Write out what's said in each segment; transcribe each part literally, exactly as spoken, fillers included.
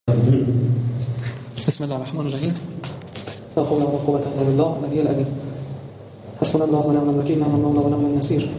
بسم الله الرحمن الرحیم. لا حول ولا قوة الا بالله العلی العظیم. حسبنا الله و نعم الوکیل، نعم المولى و نعم النصیر.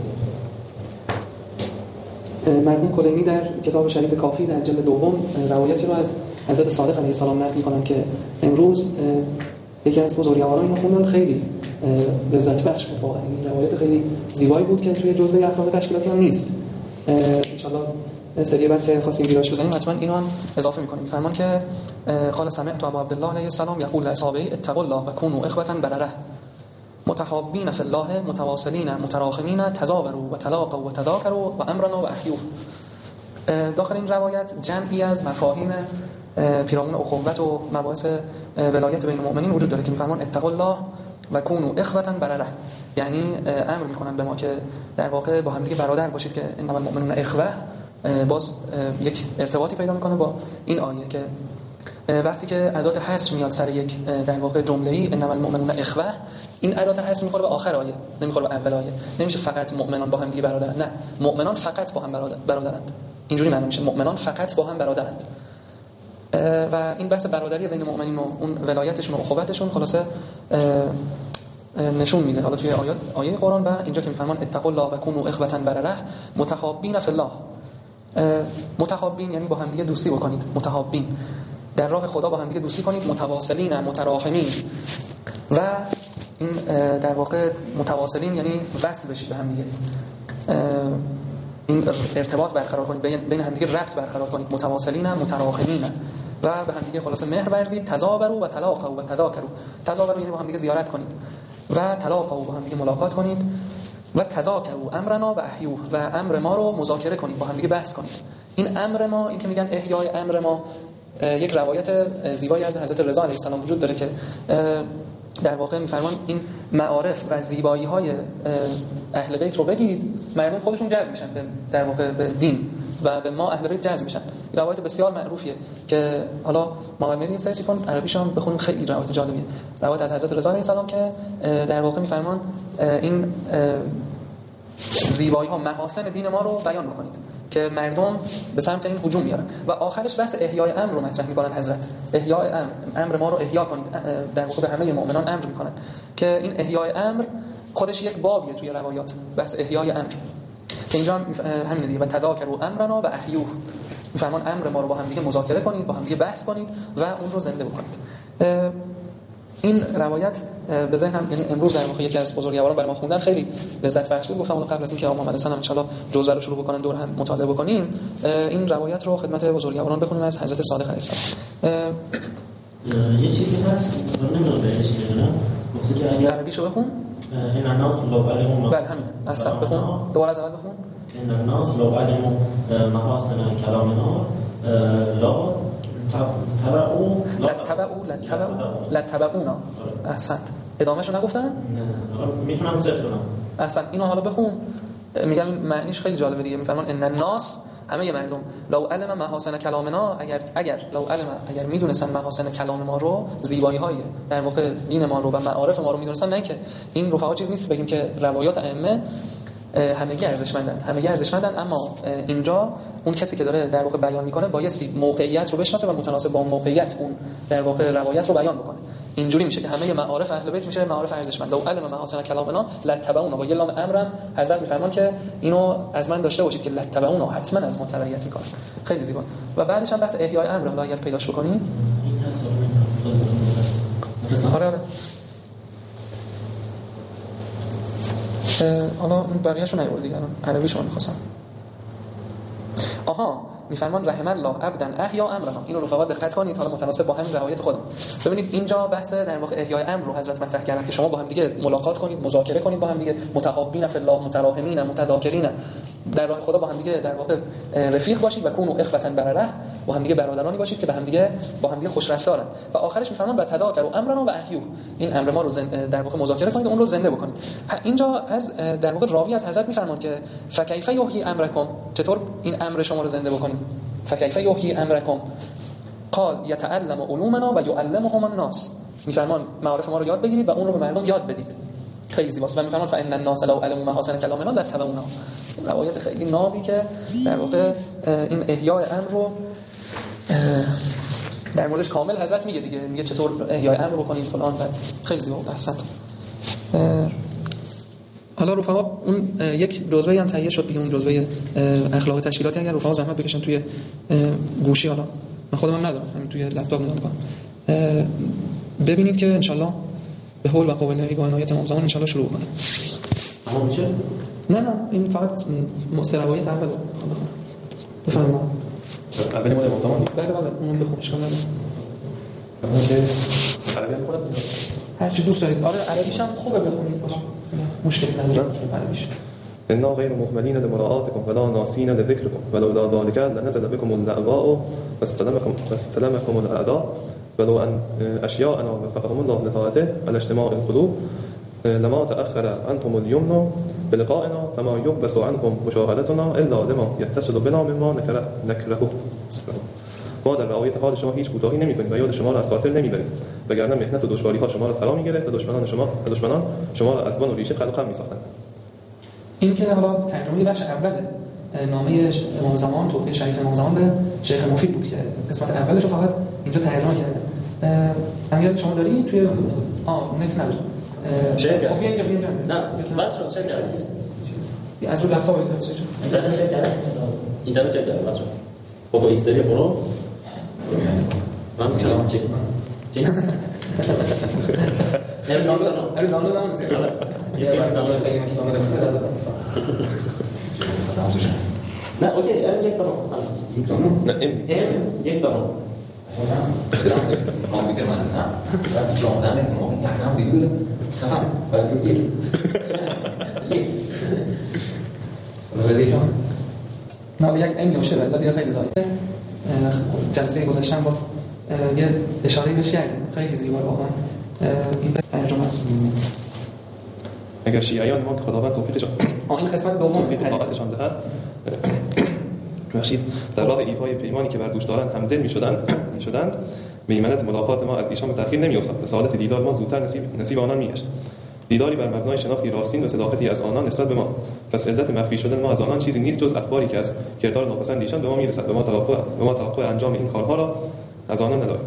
مرحوم کلینی در کتاب شریف کافی در جلد دوم روایتی رو از حضرت صادق علیه السلام نقل می‌کنن که امروز یکی از بزرگواران اینو خوندن، خیلی لذت بخش بود واقعا. این روایت خیلی زیبایی بود که توی جزوه افراد تشکیلاتی هم نیست. ان شاءالله سری بعد که خواستیم گیراش بزنیم حتما اینو هم اضافه می‌کنیم. فرمان که قال سمعت ابا عبد الله علیه السلام یقول لاصحابه اتقوا الله و كونوا اخوة برره متحابین فی الله متواصلین متراحمین تزاوروا و تلاقوا و تذاکروا و امرنا و احیوه. داخل این روایت جمعی از مفاهیم پیرامون اخوت و مباحث ولایت بین المؤمنین وجود داره که می‌فرمان اتقوا الله و كونوا اخوة برره، یعنی امر می‌کنن به ما که در واقع با هم دیگه برادر باشید که انما المؤمنون اخوه. باز یک ارتباطی پیدا می‌کنه با این آیه که وقتی که ادات حصر میاد سر یک در واقع جمله‌ای انما المؤمنون اخوه، این ادات حصر میخوره به آخر آیه، نمیخوره به اول آیه. نمیشه فقط مؤمنان با هم دیگه برادرن، نه، مؤمنان فقط با هم برادر برادرند. اینجوری معنی میشه مؤمنان فقط با هم برادرند. و این بحث برادری بین مؤمنین و اون ولایتشون و اخوتشون خلاصه نشون میده حالا توی آیات آیه قرآن و اینجا که میفهمن اتقوا الله و كونوا اخوة برره متحابین فی الله. متحابین یعنی با هم دیگه دوستی بکنید، متحابین در راه خدا با هم دیگه دوستی کنید، متواصلین متراحمین. و این در واقع متواصلین یعنی وصل بشید به هم دیگه، این ارتباط برقرار کنید، بین هم دیگه ربط برقرار کنید، متواصلین متراحمین و به هم دیگه خلاصه مهر ورزید. تزاوروا و تلاقوا و تذاکروا. تزاوروا یعنی با هم دیگه زیارت کنید و تلاقوا با هم دیگه ملاقات کنید و تذاکروا امرنا و احیوه و امر ما رو مذاکره کنید، با هم دیگه بحث کنید. این امر ما، این که میگن احیای امر ما، یک روایت زیبایی از حضرت رضا علیه السلام وجود داره که در واقع میفرمان این معارف و زیبایی‌های اهل بیت رو بگید، مردم خودشون جذب میشن به در واقع به دین و به ما اهل بیت جذب میشن. روایت بسیار معروفیه که حالا محمد میرین سرچ کن عربیش هم بخونیم، خیلی روایت جالبیه. روایت از حضرت رضا علیه السلام که در واقع میفرمان این زیبایی‌ها محاسن دین ما رو بیان بکنید که مردم به سمت این هجوم میارن و آخرش بحث احیای امر رو مطرح میکنن. حضرت احیای امر، امر ما رو احیا کنید، در واقع به همه مؤمنان امر میکنن که این احیای امر خودش یک بابیه توی روایات، بحث احیای امر که اینجا همین دیگه و تذاکروا امرنا و احیوه. میفرمان امر ما رو با هم دیگه مذاکره کنید، با هم دیگه بحث کنید و اون رو زنده بکنید. این روایت به ذهنم یعنی امروز در واقع یکی از بزرگواران برای ما خوندن خیلی لذت بخش بود. گفتم قبل از اینکه آقا محمد حسن ان شاء الله جزء رو شروع بکنن دور هم مطالعه بکنیم، این روایت رو خدمت بزرگواران بخونیم از حضرت صادق علیه السلام. یه چیزی هست نمیدونم بهش بدونم، گفته که اگر عربیشو بخون این الناس لو علموا، بله همین احسن بخون، دوباره از اول بخون. این الناس لو علموا محاسن کلامنا لا تبعوا لتبعوا لتبعوا لتبعونا. احسنت. ادامهشو نگفتن؟ نه میتونم چش کنم. احسن. اینو حالا بخون. میگم این معنیش خیلی جالبه دیگه. میفرمان ان الناس، همه مردم، لو علم محاسن کلامنا، اگر اگر لو علم اگر میدونستن محاسن کلام ما رو، زیبایی‌های در واقع دین ما رو و معارف ما رو میدونستن، نه که این رفقا چیز نیست بگیم که روایات ائمه همگی ارزشمندن، همگی ارزشمندن، اما اینجا اون کسی که داره در واقع بیان میکنه بایستی موقعیت رو بشناسه و متناسب با اون موقعیت اون در واقع روایت رو بیان بکنه. اینجوری میشه که همه معارف اهل بیت میشه معارف ارزشمند. لو علم محاسن کلامنا لتبعونا، با یلام امرم حضرت میفرمان که اینو از من داشته باشید که لتبعونا، حتما از ما تبعیت میکنه. خیلی زیبا. و بعدش هم بس احیای امر رو اگر پیداش بکنیم آره حالا بقیه‌شو نیورد دیگه، عربیشو من می‌خواستم. آها میفرمان رحم الله عبدا احیا امرنا. اینو رو فقط دقت کنید، حالا متناسب با همین روایت خودم ببینید اینجا بحث در واقع احیای امر رو حضرت مطرح کردن که شما با هم دیگه ملاقات کنید، مذاکره کنید با هم دیگه، متحابین فی الله متراحمین متذاکرین، در راه خدا با هم دیگه در واقع رفیق باشید و کونوا اخوة برره، با هم دیگه برادرانی باشید که به هم دیگه با هم دیگه خوش رفتارن. و آخرش میفرمان و تذاکروا امرنا و احیوه، این امر ما رو در واقع مذاکره کنید، اون رو زنده بکنید. اینجا از در واقع راوی از حضرت میفرمان که فکیف یحیی امرکم، چطور این امر شما رو زنده بکنید؟ فکیف یحیی امرکم قال یتعلم علومنا و یعلمهم الناس. میفرمان معارف ما رو یاد بگیرید و اون رو به مردم یاد بدید. خیلی زیباست. و میفرمان فان الناس لو علموا محاسن کلامنا لتبعونا. روایت خیلی نابی که در واقع این احیای امر رو در موردش کامل حضرت میگه دیگه، میگه چطور احیای امر بکنید فلان، و خیلی زیبا بود. احسنت. حالا رفقا اون یک جزوه‌ای هم تهیه شد دیگه، اون جزوه اخلاق تشکیلاتی، اگر رفقا زحمت بکشن توی گوشی، حالا من خودم هم ندارم، همین توی لپتاپ نگاه می‌کنم، ببینید که انشالله به حول و قوه الهی با عنایت امام زمان انشالله شروع کنیم. تمام میشه؟ نه نه این فقط مصربایی اول بخونم. بفرمایید. بس اولی مال امام زمان. بله بله اون بخونم اشکال نداره. اون که عربی هم خودم هر چی دوست دارید. آره عربیش هم خوبه بخونید باشه. مشکلی نداره عربیش. إنا غير مهملين لمراعاتكم ولا ناسين لذكركم ولولا ذلك لنزل بكم اللأواء واستلمكم واستلمكم الأعداء ولو أن أشياءنا وفقهم الله لطاعته على اجتماع القلوب لما تأخر عنكم اليمن بلقائنا فما يحبس عنكم مشاهدتنا إلا لما يتصل بنا مما نكره نكره. ما در رعایت حال شما هیچ کوتاهی نمی‌کنیم و یاد شما را از خاطر نمی‌بریم، وگرنه محنت و دشواری‌ها شما را فرا می‌گرفت و دشمنان شما دشمنان شما را از بن و ریشه قلق هم می‌ساختند. این که حالا ترجمه بخش اول نامه امام زمان، توفیق شریف امام زمان به شیخ مفید بود که قسمت اولش رو فقط اینجا ترجمه کرده. امیال شما داری توی آه نت نداره. خب بیا اینجا بیا اینجا. نه بعد شد چک کردید. از رو لپتاپ ایتونز چه؟ اینترنت چک کردید. اینترنت چک کردید بچه‌ها. بابا ایستری برو. من کلام چک کنم. چی؟ هر دانلود هر دانلود هم زیر. یه فیلم دانلود خیلی مطمئن دارم. نه اوکی یک دانلود. نه ام یک دانلود. کامپیوتر من هستم و شما دارم میگم تکرام دیگه خفن ولی یک یک ولی چون نه یک ام باشه ولی خیلی زایده. جلسه گذاشتم باز یه اشاره بهش کردیم، خیلی زیبا واقعا این ترجمه است. اگر شیعیان ما که خداوند توفیقشان آ این قسمت دوم توفیقشان دهد باشید در راه ایفای پیمانی که بر دوش دارند همدل می‌شدند می‌شدند به ایمنت ملاقات ما از ایشان به تأخیر نمی‌افتاد و سعادت دیدار ما زودتر نصیب نصیب آنان می‌گشت. دیداری بر مبنای شناختی راستین و صداقتی از آنان نسبت به ما. پس علت مخفی شدن ما از آنان چیزی نیست جز اخباری که از کردار ناپسند ایشان به ما می‌رسد و ما توقع به ما توقع انجام این کارها را از آنان نداریم.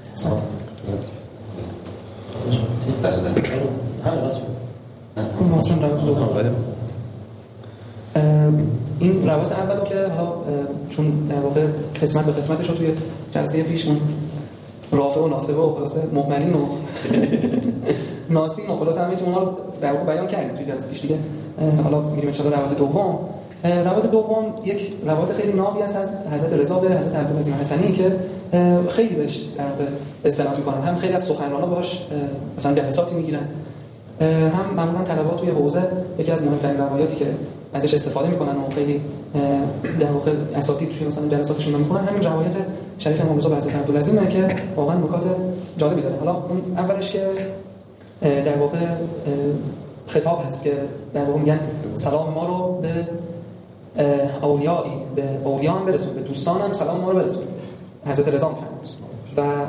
این روایت اولو که حالا چون در واقع قسمت به قسمتش رو توی جلسه پیشمون رافع و ناصبه و خلاصه مهملین و ناسین و خلاصه همه اونها رو در واقع بیان کردیم توی جلسه پیش دیگه. حالا میریم ان شاءالله روایت دوم. روایت دوم یک روایت خیلی نابی است از حضرت رضا به حضرت عبدالعظیم حسنی که خیلی بهش در واقع استناد می‌کنن، هم خیلی از سخنران‌ها باهاش مثلا جلساتی میگیرن، هم معمولا طلبات توی حوزه یکی از مهمترین روایاتی که ازش استفاده میکنن و خیلی در واقع اساتید توی مثلا جلساتشون میکنن همین روایت شریف امام رضا به حضرت عبدالعظیمه که واقعا نکات جالبی داره. حالا اون اولش که در واقع خطاب هست که در واقع میگن سلام ما رو به اولیایی به اولیان برسون، به دوستانم سلام ما رو برسون. حضرت رضا میفرمایند و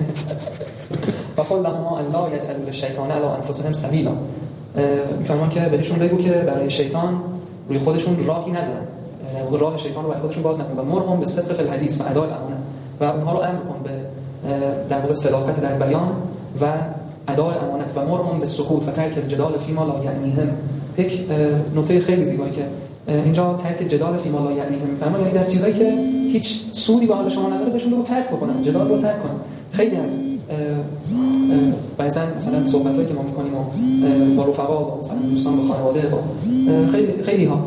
و قل لهم الله یجعل للشیطان علی انفسهم سبیلا، میفرمان که بهشون بگو که برای شیطان روی خودشون راهی نذارن، راه شیطان رو برای خودشون باز نکنن و مرهم به صدق فی الحدیث و اداء الامانه، و اونها رو امر کن به در واقع صداقت در بیان و اداء امانت و مرهم به سکوت و ترک الجدال فیما لا یعنیهم. یک نکته خیلی زیبایی که اینجا ترک جدال فیما لا یعنیهم میفرمان، یعنی در چیزایی که هیچ سودی به حال شما نداره بهشون بگو ترک بکنن، جدال رو ترک کنن. خیلی از بعضا مثلا صحبتایی که ما میکنیم و با رفقا با مثلا دوستان با خانواده با خیلی خیلی ها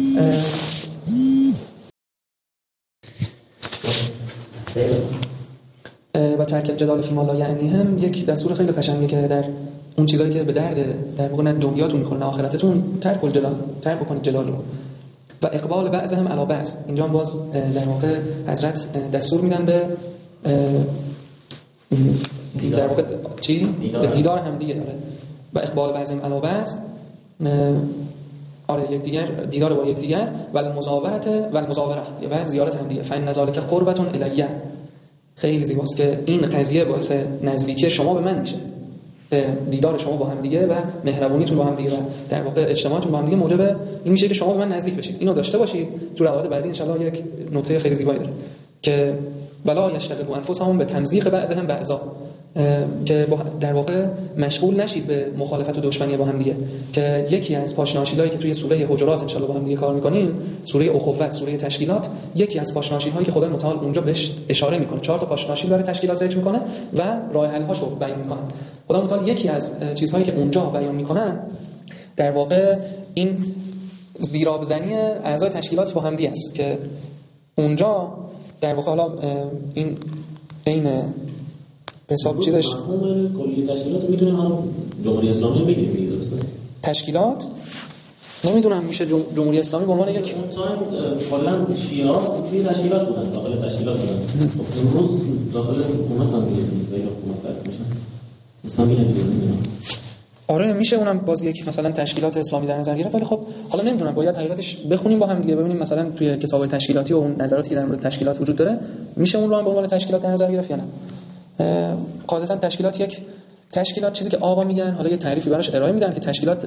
و ترک الجدال فیما لا یعنیهم یک دستور خیلی قشنگه که در اون چیزایی که به درد در واقع نه دنیاتون میخوره نه آخرتتون ترک الجدال ترک بکنید جدال رو. و اقبال بعضهم علی بعض، اینجا باز در واقع حضرت دستور میدن به در واقع چی؟ دیدار, دیدار هم دیگه داره و اقبال بعضهم علی بعض، آره یک دیگر دیدار با یک دیگر و المزاورت و المزاوره و زیارت هم دیگه. فین ذالک قربتون الیه، خیلی زیباست که این قضیه باعث نزدیکی شما به من میشه، دیدار شما با هم دیگه و مهربونیتون با هم دیگه و در واقع اجتماعتون با هم دیگه موجب این میشه که شما به من نزدیک بشید. اینو داشته باشید. تو روایت بعدی ان شاء الله یک نکته خیلی زیبایی داره که ولا یشتغلوا انفسهم به تمزیق بعضهم بعضا، که در واقع مشغول نشید به مخالفت و دشمنی با هم دیگه. که یکی از پاشناشیلایی که توی سوره حجرات ان شاءالله با هم دیگه کار می‌کنیم، سوره اخوت، سوره تشکیلات، یکی از پاشناشیل‌هایی که خدای متعال اونجا بهش اشاره می‌کنه، چهار تا پاشناشیل برای تشکیلات ذکر می‌کنه و راه حل‌هاشو بیان می‌کنه. خدای متعال یکی از چیزهایی که اونجا بیان می‌کنن در واقع این زیرابزنی اعضای تشکیلات با هم دیگه است که اونجا در واقع حالا این بین به حساب چیزش مفهوم کلی تشکیلات میدونیم هم جمهوری اسلامی بگیریم دیگه، درسته؟ تشکیلات نمیدونم میشه جمهوری اسلامی به عنوان یک اون تایم کلا شیعات توی تشکیلات بودن، داخل تشکیلات بودن. امروز داخل حکومت هم دیگه زیر حکومت تعریف میشن. اسلامی نمیدونم نمیدونم. آره میشه اونم باز یک مثلا تشکیلات اسلامی در نظر گرفت، ولی خب حالا نمیدونم، باید حقیقتش بخونیم با هم دیگه ببینیم مثلا توی کتاب تشکیلاتی و اون نظراتی که در مورد تشکیلات وجود داره میشه اون رو هم به عنوان تشکیلات در نظر گرفت یا نه. قاعدتا تشکیلات یک تشکیلات چیزی که آقا میگن، حالا یه تعریفی براش ارائه میدن که تشکیلات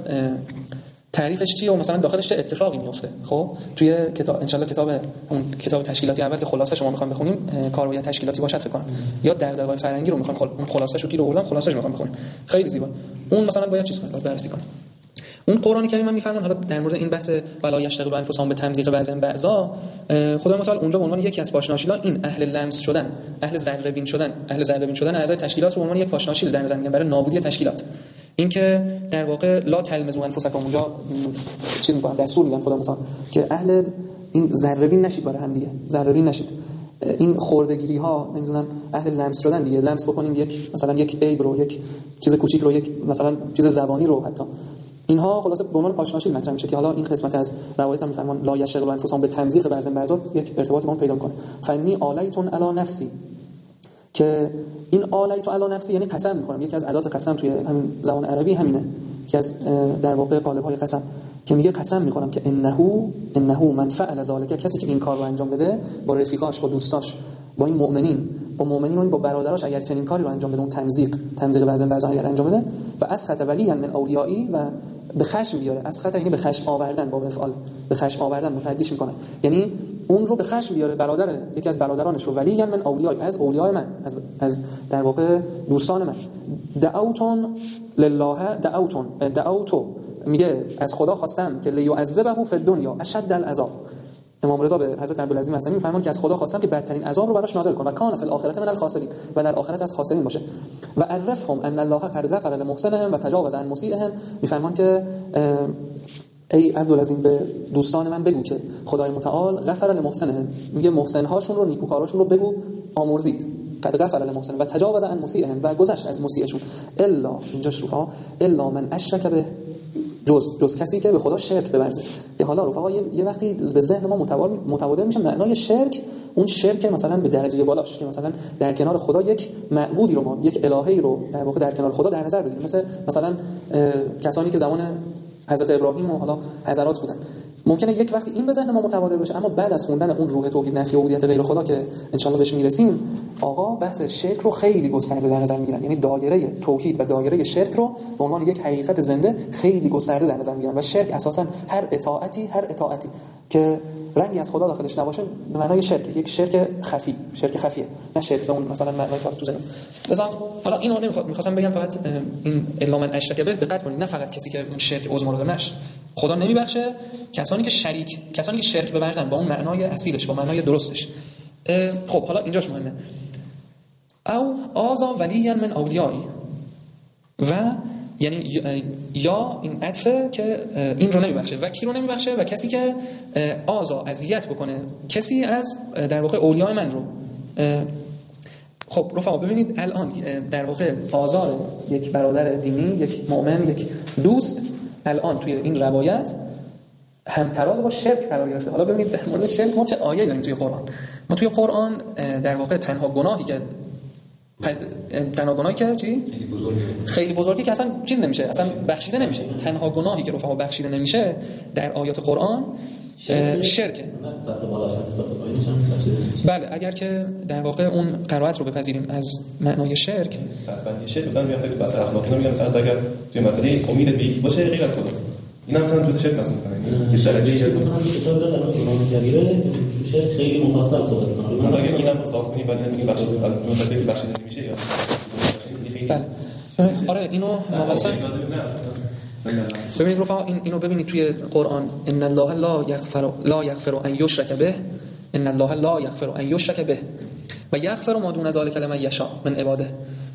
تعریفش چیه و مثلا داخلش چه اتفاقی میفته. خب توی کتاب ان شاءالله کتاب اون کتاب تشکیلاتی اول که خلاصه شما میخوام بخونیم کاربوی تشکیلاتی باشد فکر کنم، یا دغدغه‌های فرهنگی رو میخوام اون خلاصه‌شو رو گیر آوردم، خلاصه‌شو میخوام بخونیم خیلی زیبا. اون مثلا باید چیز کنیم، باید بررسی کنیم. اون قرآنی کریم من میفرمان حالا در مورد این بحث ولا یشتغلوا انفسهم به تمزیق بعضهم بعضا، خدای متعال اونجا به عنوان یکی از پاشناشیلا این اهل لمس شدن، اهل ذره بین شدن، اهل ذره بین شدن اعضای تشکیلات رو به عنوان یک پاشناشیل در نظر میگیرن برای نابودی تشکیلات. این که در واقع لا تلمزوا انفسکم، اونجا چیز میگن دستور میدن خدای متعال که اهل این ذره بین نشید برای هم دیگه، ذره بین نشید. این خوردگیری ها نمیدونم اهل لمس شدن دیگه، لمس بکنیم یک مثلا یک عیب رو، یک چیز کوچیک رو، یک مثلا چیز زبانی رو، حتی اینها خلاصه به عنوان پاشناشیل مطرح میشه که حالا این قسمت از روایت هم میفرمان لا یشتغلوا انفسهم به تمزیق بعضهم بعضا یک ارتباط با اون پیدا کنه. فنی آلیتون علی نفسی، که این آلیت علی نفسی یعنی قسم میخورم، یکی از ادات قسم توی همین زبان عربی همینه، که از در واقع قالب های قسم که میگه قسم میخورم که انه انه من فعل ذلک، کسی که این کار رو انجام بده با رفیقاش، با دوستاش، با این مؤمنین، با مؤمنین و با برادراش اگر چنین کاری رو انجام بده، اون تمزیق تمزیق بعضن بعضا اگر انجام بده، و اسخط ولی من اولیایی، و به خشم بیاره، اسخط یعنی به خشم آوردن، با افعال به خشم آوردن متعدیش میکنه، یعنی اون رو به خشم بیاره، برادر یکی از برادرانش رو، ولی من اولیای، از اولیای من، از از در واقع دوستان من. دعوتون لله دعوتون دعوتو، میگه از خدا خواستم که لیعذبه فی الدنیا اشد العذاب. امام رضا به حضرت عبدالعزیز محسنی میفرمان که از خدا خواستم که بدترین عذاب رو براش نازل کنه، و کان فی الاخره من الخاسرین، و در آخرت از خاسرین باشه. و عرفهم ان الله قد غفر لمحسنهم و تجاوز عن مسیئهم، میفرمان که ای عبدالعزیز به دوستان من بگو که خدای متعال غفر لمحسنهم، میگه محسن هاشون رو، نیکوکاراشون رو بگو آمرزید، قد غفر لمحسن و تجاوز عن مسیئهم، و گذشت از مسیئشون، الا اینجا شروفا الا من اشرک به، جز جز کسی که به خدا شرک بورزه. که حالا رفقا یه وقتی به ذهن ما متبادر میشه معنای شرک، اون شرک مثلا به درجه بالاش، که مثلا در کنار خدا یک معبودی رو، ما یک الهی رو در واقع در کنار خدا در نظر بگیریم، مثل مثلا کسانی که زمان حضرت ابراهیم و حالا حضرات بودن. ممکنه یک وقتی این به ذهن ما متبادر بشه، اما بعد از خوندن اون روح توحید، نفی عبودیت غیر خدا که ان شاء الله بهش میرسیم، آقا بحث شرک رو خیلی گسترده در نظر میگیرن. یعنی دایره توحید و دایره شرک رو به عنوان یک حقیقت زنده خیلی گسترده در نظر میگیرن، و شرک اساسا هر اطاعتی هر اطاعتی که رنگی از خدا داخلش نباشه به معنای شرک، یک شرک خفی، شرک خفیه، نه شرک به اون مثلا معنای که تو ذهن. لذا حالا اینو نمیخواد میخواستم بگم فقط این الا من اشرک به دقت کنید، نه فقط کسی که اون شرک عظما رو داشت خدا نمیبخشه، کسانی که شریک کسانی که شرک بورزن با اون معنای اصیلش، با معنای درستش. خب حالا اینجاش مهمه، او آزا ولی من اولیایی، و یعنی یا این عطفه که این رو نمیبخشه و کی رو نمیبخشه، و کسی که آزا اذیت بکنه کسی از در واقع اولیای من رو. خب رفقا ببینید الان در واقع آزار یک برادر دینی، یک مؤمن، یک دوست الان توی این روایت هم تراز با شرک قرار گرفته. حالا ببینید در مورد شرک ما چه آیه داریم توی قرآن. ما توی قرآن در واقع تنها گناهی که تنها گناهی که چی؟ خیلی بزرگی که اصلا چیز نمیشه، اصلا بخشیده نمیشه. تنها گناهی که رفقا بخشیده نمیشه در آیات قرآن شرکه. بله اگر که در واقع اون قرائت رو بپذیریم از معنای شرک، سطح بندی شرک مثلا میاد بحث اخلاقی رو میگم، مثلا اگر توی مسئله امید به یکی باشه غیر از خدا، اینا مثلا تو شرک مثلا میکنن یه درجه از اون کتاب داره قرآن کریمه که تو شرک خیلی مفصل صحبت می‌کنه. مثلا اگه اینم حساب کنی بعد این بخش از منتظر بخشیده میشه یا بله آره اینو مثلا ببینید رفقا این اینو ببینید توی قرآن ان الله لا یغفر لا یغفر ان یشرک به ان الله لا یغفر ان یشرک به و یغفر ما دون ذلک لمن یشاء من عباده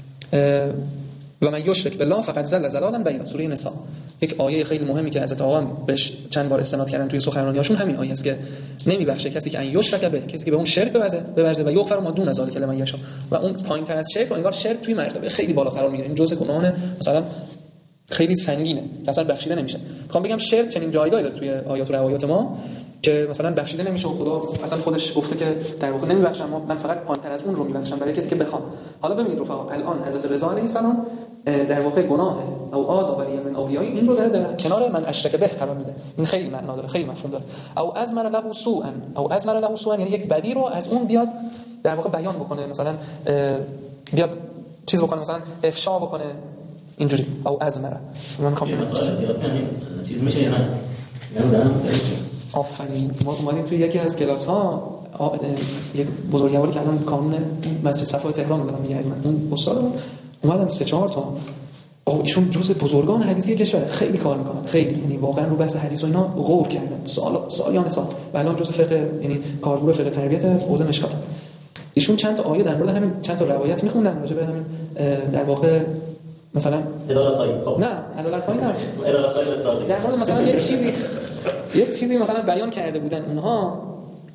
و من یشرک بالله فقد ضل ضلالا بعیدا. سوره نساء یک آیه خیلی مهمی که حضرت آقا بهش چند بار استناد کردن توی سخنرانیاشون همین آیه است که نمیبخشه کسی که ان یشرک به، کسی که به اون شرک ببرزه ببرزه و یغفر ما دون ذلک لمن یشاء و اون پایین‌تر از شرک و انگار شرک توی مرتبه خیلی بالا قرار میگیره. این جزء گناهان مثلا خیلی سنگینه که اصلا بخشیده نمیشه. میخوام بگم شرک چنین جایگاهی داره توی آیات و روایات ما که مثلا بخشیده نمیشه و خدا اصلا خودش گفته که در واقع نمیبخشم، من فقط پایین‌تر از اون رو میبخشم برای کسی که بخوام. حالا ببینید رفقا الان حضرت رضا علیه السلام در واقع گناه او آز ولی من اولیای این رو داره در کنار من اشرک به قرار میده. این خیلی معنا داره، خیلی مفهوم داره. او ازمر له سوءا، او ازمر له سوءا یعنی یک بدی رو از اون بیاد در واقع بیان بکنه، مثلا بیاد چیز بکنه، مثلا افشا بکنه اینجوری. او ازمره من میخوام بگم چیز میشه یا نه؟ نمیدونم. آفرین. ما اومدیم توی یکی از کلاس ها یک بزرگواری که الان کانون مسجد صفای تهران رو دارم میگردیم، اون استاد اومدن سه چهار تا او ایشون جزء بزرگان حدیثی کشور خیلی کار میکنن، خیلی یعنی واقعا رو بحث حدیث و اینا غور کردن سال سالیان سال و الان جزء فقه یعنی کارگروه فقه تربیت حوزه مشکات. ایشون چند تا آیه در مورد همین چند تا روایت میخوندن راجع به همین در واقع مثلا عدالت خواهی. نه عدالت خواهی نه عدالت خواهی مصداقی در مورد مثلا یک چیزی یک چیزی مثلا بیان کرده بودن اونها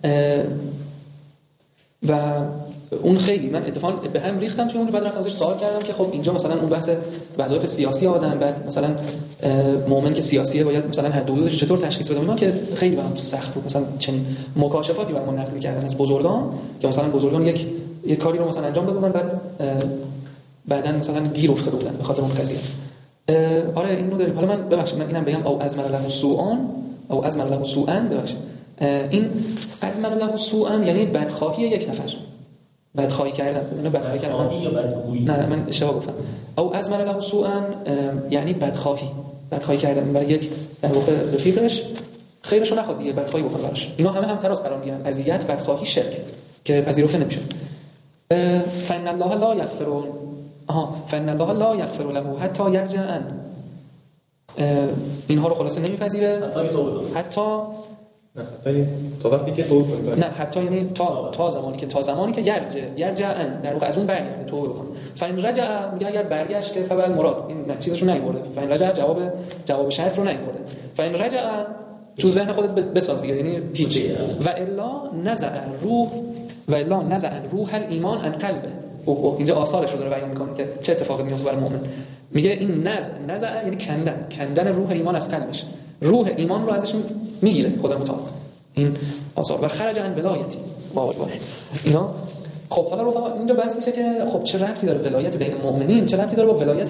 و اون خیلی من اتفاقا به هم ریختم توی اون، بعد رفتم ازش سوال کردم که خب اینجا مثلا اون بحث وظایف سیاسی آدم، بعد مثلا مؤمن که سیاسیه باید مثلا حد و حدودش چطور تشخیص بده، اینا که خیلی برام سخت بود. مثلا چنین مکاشفاتی برام نقل کردن از بزرگان که مثلا بزرگان یک یک کاری رو مثلا انجام دادن بعد بعدن مثلا گیر افتاده بودن به خاطر اون قضیه. آره اینو داریم. حالا من ببخشید من اینم بگم او ازمر له سوءا او ازمر له سوءا ببخشید این ازمر له سوءا یعنی بدخواهی یک نفر، بدخواهی کردن. اینو بدخواهی کردن یا بدخویی؟ نه من اشتباه گفتم. او ازمر له سوءا یعنی بدخواهی، بدخواهی کردن برای یک در واقع رفیقش، خیرش رو نخواد دیگه بدخواهی بکنه براش. اینا همه هم تراز قرار میگیرن، اذیت، بدخواهی، شرک که پذیرفته نمیشه. فإن الله لا یغفر آها فإن الله لا یغفر له حتی یرجع عن، اینها رو خلاصه نمیپذیره حتی توبه کنه، حتی نه حتی تا وقتی که توبه کنه، نه حتی یعنی تا تا زمانی که تا زمانی که یرجع یرجع عن در واقع از اون برگرده توبه کنه. فإن رجع میگه اگر برگشت که فبل مراد این چیزشو نمیبره. فإن رجع جواب جواب شرط رو نمیبره. فإن رجع تو ذهن خودت بساز دیگه، یعنی هیچ. و الا نزع روح و الا نزع روح الایمان عن قلبه. اینجا آثارش رو داره بیان میکنه که چه اتفاقی میفته برای مؤمن. میگه این نزع نزع یعنی کندن، کندن روح ایمان از قلبش، روح ایمان رو ازش میگیره خدا متعال. این آثار. و خرج عن ولایتی وای وای اینا. خب حالا رفقا اینجا بحث میشه که خب چه ربطی داره ولایت بین مؤمنین، چه ربطی داره با ولایت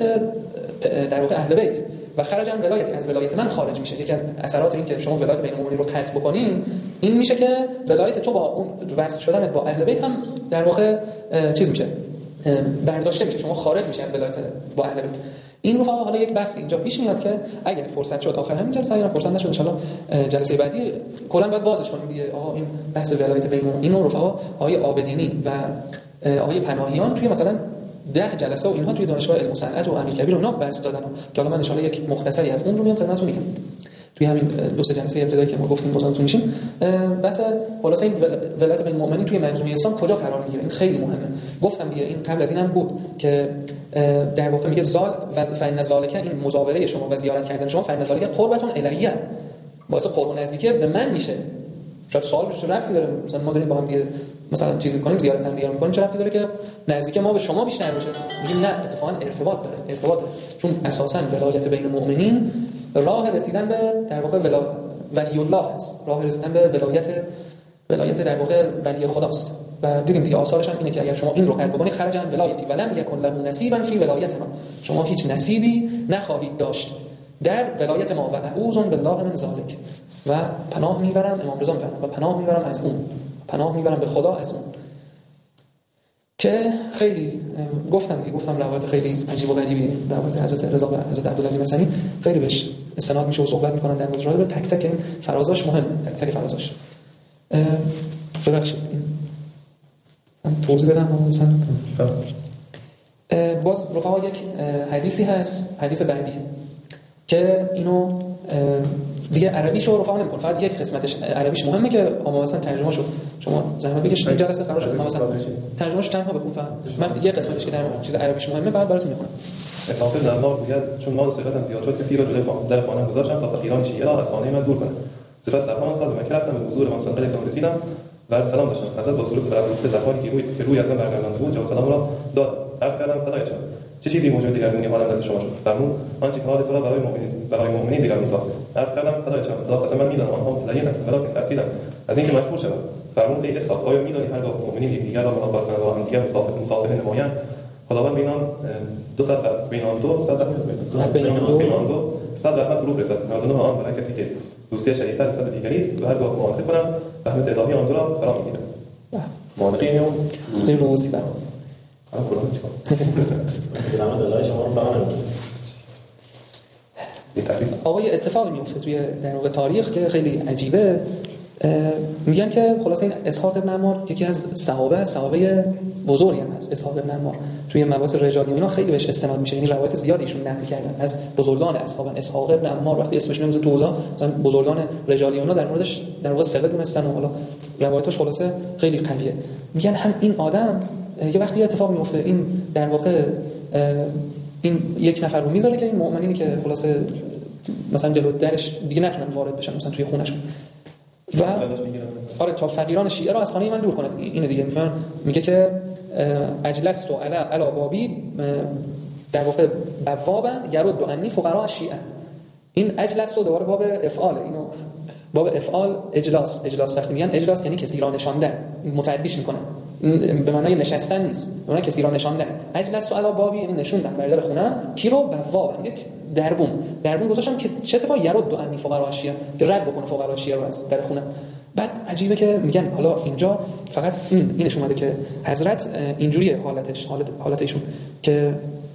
در واقع اهل بیت؟ و خرج عن ولایتی از ولایت من خارج میشه. یکی از اثرات این که شما ولایت بین مؤمنین رو قطع بکنین این میشه که ولایت تو با اون وصل شدن با اهل بیت هم در واقع چیز میشه، برداشته میشه، شما خارج میشه از ولایت با اهل بیت. این رو فقط حالا یک بحث اینجا پیش میاد که اگر فرصت شد آخر همین جلسه، اگر فرصت نشد ان شاء الله جلسه بعدی کلا باید بازش کنیم دیگه. آقا این بحث ولایت بین مؤمنین رو رفقا آقای عابدینی و آقای پناهیان توی مثلا ده جلسه و اینها توی دانشگاه علم و صنعت و امیرکبیر و اینا بحث دادن که حالا من ان شاء الله یک مختصری از اون رو میام خدمتتون میگم توی همین دو سه جلسه ابتدایی که ما گفتیم بازارتون میشیم. بحث خلاصه این ولایت بین مؤمنین توی منظومه اسلام کجا قرار میگیره این خیلی مهمه. گفتم دیگه این قبل از اینم بود که در واقع میگه زال و فإن ذلک این مزاوره شما و زیارت کردن شما فإن ذلک قربتون الیه، واسه قرب و نزدیکی به من میشه. شاید سوال بشه ربطی داره مثلا ما داریم با هم دیگه مثلا چیزی می‌کنیم زیارت هم دیگه می‌کنیم چه ربطی داره که نزدیک ما به شما بیشتر بشه؟ میگیم نه اتفاقا ارتباط داره، ارتباط داره. چون اساساً ولایت بین مؤمنین راه رسیدن به در واقع ولا ولی الله است، راه رسیدن به ولایت ولایت در واقع ولی خداست. و دیدیم دیگه آثارش هم اینه که اگر شما این رو قلب بکنید خرج عن ولایتی ولم یکن له نصیبا فی ولایتنا، شما هیچ نصیبی نخواهید داشت در ولایت ما. و اعوذ بالله من ذلک و پناه میبرم امام رضا میفرمایند و پناه میبرم از اون، پناه میبرم به خدا از اون. که خیلی گفتم دیگه گفتم روایت خیلی عجیب و غریبی روایت حضرت رضا و حضرت عبدالعزیز مثنی خیلی بهش استناد میشه و صحبت میکنن در مورد راه، تک تک فرازاش مهم، تک تک فرازاش. ببخشید من توضیح بدم مثلا باز رفقا یک حدیثی هست، حدیث بعدی که اینو دیگه عربیشو رفقا نمی‌کنه، فقط یک قسمتش عربیش مهمه که اما مثلا ترجمه شد شما زحمت بکشید این جلسه قرار شد ما مثلا ترجمهش تنها بخون، فقط من یک قسمتش که در چیز عربیش مهمه بعد براتون میخونم. اسحاق بن عمار میگه چون مال و ثروتم زیاد شد کسی را جلوی در خانه گذاشتم تا فقیران شیعه را از خانه من دور کنه. سپس در همان سال به مکه رفتم، به حضور امام صادق علیه السلام رسیدم و سلام داشتم. حضرت با سرود بر روی در حالی که روی که روی از من برگردانده بود جواب سلام را داد. عرض کردم خدای چه چه چیزی موجود دیگرگونی حالم از شما شد؟ فرمود آنچه که حال تو را برای مؤمنین برای مؤمنین دیگر می‌ساخت. عرض کردم خدای چه خدا قسم من می‌دانم آنها متدین هستند ولی ترسیدم از اینکه مشهور شوم. فرمود ای اسحاق آیا می‌دانی هرگاه مؤمنین یکدیگر را محبت کنند و همدیگر مصافحه نمایند خداوند بین آن دو صد بین آن دو صد بین آن دو صد رحمت فرو رسد مردم آن برای کسی که دوستی شدیدتر نسبت به دیگری است و هرگاه معامله کنند رحمت الهی آن دو را فرا می‌گیرد. معامله اون این روزی برام الان قرآن چیکار رحمت الهی شما رو فرا نمی‌گیره. آقا یه اتفاقی میفته توی در واقع تاریخ که خیلی عجیبه. میگن که خلاص این اسحاق بن عمار یکی از صحابه صحابه بزرگی هم هست. اسحاق بن عمار توی مباحث رجالی و اینا خیلی بهش استناد میشه، یعنی روایت زیادی ایشون نقل کردن از بزرگان اصحاب. اسحاق بن عمار وقتی اسمش نمیاد تو اوضاع مثلا بزرگان رجالی و اینا در موردش در واقع ثقه دونستن و حالا روایتش خلاصه خیلی قویه. میگن هم این آدم یه وقتی اتفاق میفته این در واقع این یک نفر رو میذاره که این مؤمنینی که خلاصه مثلا جلو درش دیگه نتونن وارد بشن مثلا توی خونه‌شون و آره تا فقیران شیعه را از خانه من دور کنه. اینه دیگه میفهمن. میگه که اجلست علی علی بابی در واقع بوابا یرد عنی فقرا شیعه. این اجلست رو دوباره باب افعال، اینو باب افعال اجلاس اجلاس وقتی میگن اجلاس یعنی کسی را نشاندن، متعدیش میکنن به معنای نشستن نیست، به معنای کسی را نشاندن. اجلست علی بابی یعنی نشوندن بر در خونه کی رو بوابا یک دربون دربون گذاشتم که چه اتفاقی یرد عنی فقرا شیعه که رد بکنه فقرا شیعه رو از در خونه. بعد عجیبه که میگن حالا اینجا فقط این اینش اومده که حضرت اینجوریه حالتش حالت حالت ایشون که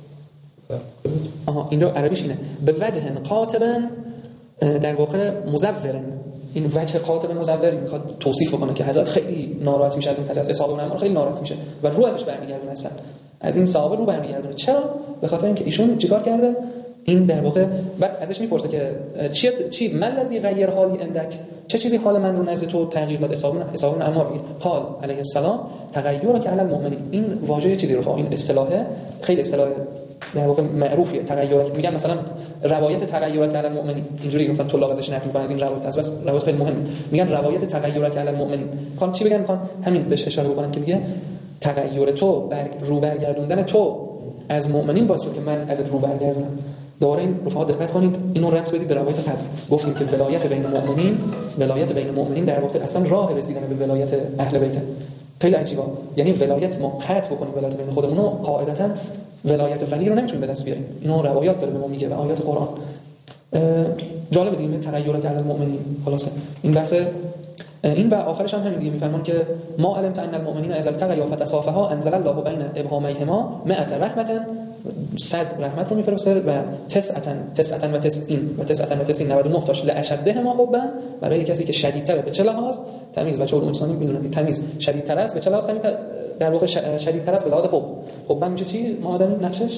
آها اینجا عربیش اینه به وجه قاطبا در واقع مزورن. این وجه قاطب مزور میخواد توصیف بکنه که حضرت خیلی ناراحت میشه از این حضرت اسحاق بن عمار خیلی ناراحت میشه و رو ازش برمیگردونه، اصلا از این صحابه رو برمیگردونه. چرا؟ به خاطر اینکه ایشون چیکار کرده؟ این در واقع بعد ازش میپرسه که چی چی من الذی غیر حالی عندک، چه چیزی حال من رو نزد تو تغییر داد؟ اسحاق بن عمار قال علیه السلام تغییر که علی المؤمنین. این واژه چیزی رو این اصطلاح خیلی اصطلاح در واقع معروفیه. تغییر میگن مثلا روایت تغییر که علی المؤمنین اینجوری مثلا طلاب ازش نقل می‌کنن از این روایت است، بس روایت خیلی مهمه. میگن روایت تغییر که علی المؤمنین میخوان چی بگن؟ میخوان همین بهش اشاره بکنن که میگه تغییر تو بر رو برگردوندن تو از مؤمنین باعث شد که من ازت رو برگردونم. دوباره این رفقا دقت کنید اینو ربط بدید به روایت قبل. گفتیم که ولایت بین مؤمنین ولایت بین مؤمنین در واقع اصلا راه رسیدن به ولایت اهل بیت. خیلی عجیبه، یعنی ولایت ما قطع بکنیم ولایت بین خودمون رو قاعدتاً ولایت فقیه رو نمیتونیم به دست بیاریم. اینو روایات داره به ما میگه و آیات قرآن. جالب دیگه تغییرات علی المؤمنین. خلاصه این بحث این و آخرش هم همین دیگه میفهمون که ما علمت ان المؤمنین اذا التقوا فتصافحا انزل الله بین ابهامهما مئة رحمتا صد رحمت رو میفرسته و تسعتا تسعتا و تسعین و تسعتا و تسعین نود و نه تاش لاشدهما حبا برای کسی که شدیدتره به چه لحاظ؟ تمیز. بچه‌ها علوم اسلامی میدونن تمیز شدیدتر است به چه لحاظ؟ تمیز در واقع شدیدتر است به لحاظ حب. حبا میشه چی؟ ما آدمی نقشش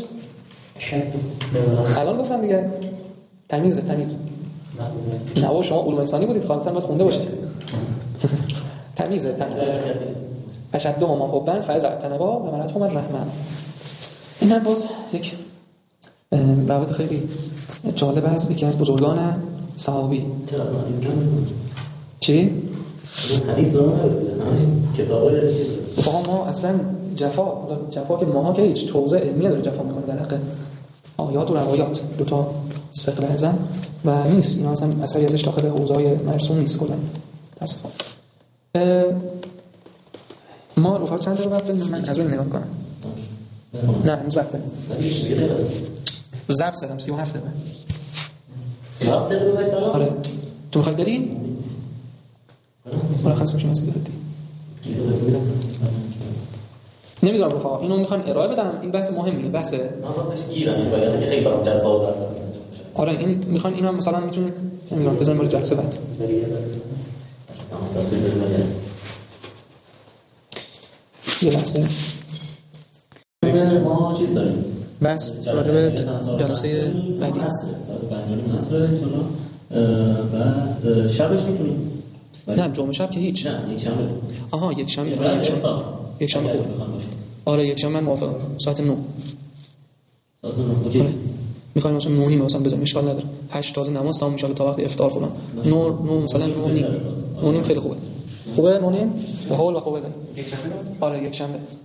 الان گفتم دیگه تمیز تمیز نه شما علوم انسانی بودید خالصا باید خونده باشید. تمیزه تمیز اشدهما حبا فاذا تنبا و مرتهم الرحمه. این هم باز یک روایت خیلی جالب است، یکی از بزرگان صحابی. چی؟ حدیث رو نرسیده کتابا چی؟ ما اصلا جفا جفا که ماها که هیچ توضیح علمی نداره جفا میکنه در حق آیات و روایات دو تا ثقل اعظم و نیست. اینا اصلا اثری ازش داخل حوزه‌های مرسوم نیست کلا. تصفیه ما رو چند رو بعد من از اون نگاه کنم. نه هنوز وقت داریم. ضبط زدم سی و هفت دقیقه. سی و هفت دقیقه گذشت الان؟ آره. تو می‌خوای بری؟ مرخص میشیم از دیگه. نمیدونم رفقا اینو میخوان ارائه بدم. این بحث مهمیه، بحث من واسش گیرم وگرنه که خیلی برام جذاب است. آره این میخوان اینا مثلا میتونیم نمیدونم بزنیم برای جلسه بعد. یه لحظه ما چیز داریم بس راجع به جلسه بعدی ساعت پنج و نیم عصر ان شاءالله. بعد شبش میتونیم نه جمعه شب که هیچ نه یک شنبه آها یک شنبه یک شنبه یک شنبه خوب آره یک شنبه من موافقم ساعت نه ساعت نه اوکی آره میخوایم مثلا نه نیم مثلا بزنیم اشکال نداره هشت تازه نماز تموم میشه تا وقت افطار فلان نه نه مثلا نه نیم نه نیم خیلی خوبه خوبه نه نیم به حال و خوبه یک شنبه آره یک شنبه